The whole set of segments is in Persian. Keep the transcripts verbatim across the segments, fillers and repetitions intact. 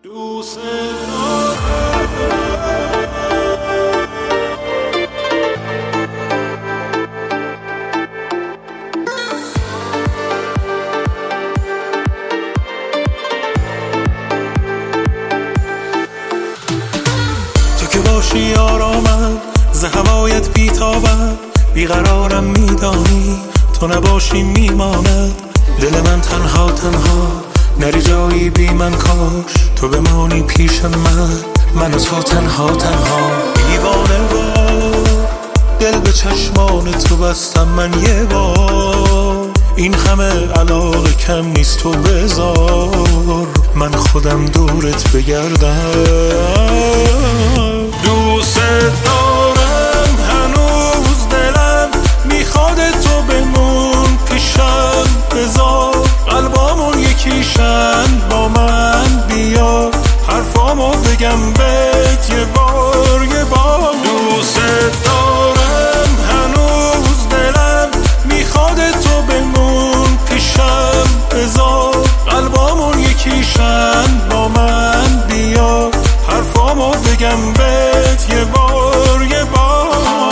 دوست تو که باشی آرامم، ز هوایت بیتابم، بیقرارم میدانی، تو نباشی میماند دل من تنها تنها، نری جایی بی من، کاش تو بمانی پیش من، من و تو تنها تنها. دیوانه وار دل به چشمان تو بستم من یه بار، این همه علاقه کم نیست، تو بذار من خودم دورت بگردم. دوست دارم هنوز دلم میخواد تو بمون پیشم، بذار قلبامون یکیشن، با من بیا حرفامو بگم بهت یه بار یه بار. دوست دارم هنوز دلم میخواد تو بمون پیشم، بذار قلبامون یکیشن، با من بیا حرفامو بگم بهت یه بار یه بار.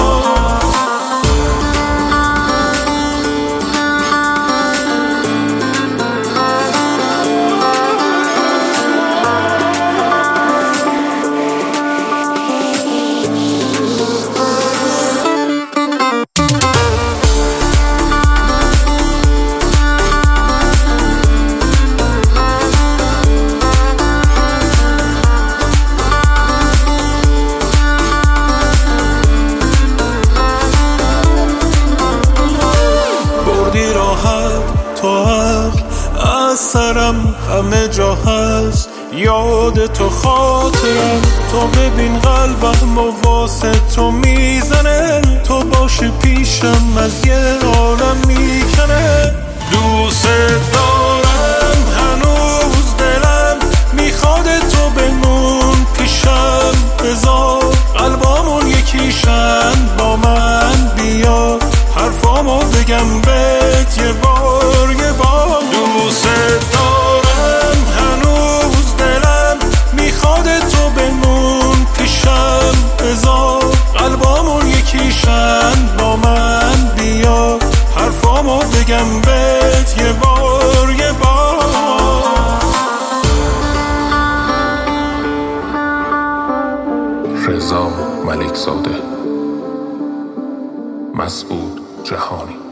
تو حق از سرم همه جا هست، یاد تو خاطرم، تو ببین قلبم و واسه تو میزنه، تو باشه پیشم از یه عالم میکنه. دوست دارم هنوز دلم میخواد تو بمون پیشم، بذار قلبامون یکیشن، با من بیا حرفامو بگم بهت یه بار یه بار. دوست دارم هنوز دلم میخواد تو بمون پیشم، بذار قلبامون یکیشن، با من بیا حرفامو بگم بهت یه بار یه بار. رضا ملک‌زاده، مسعود جهانی.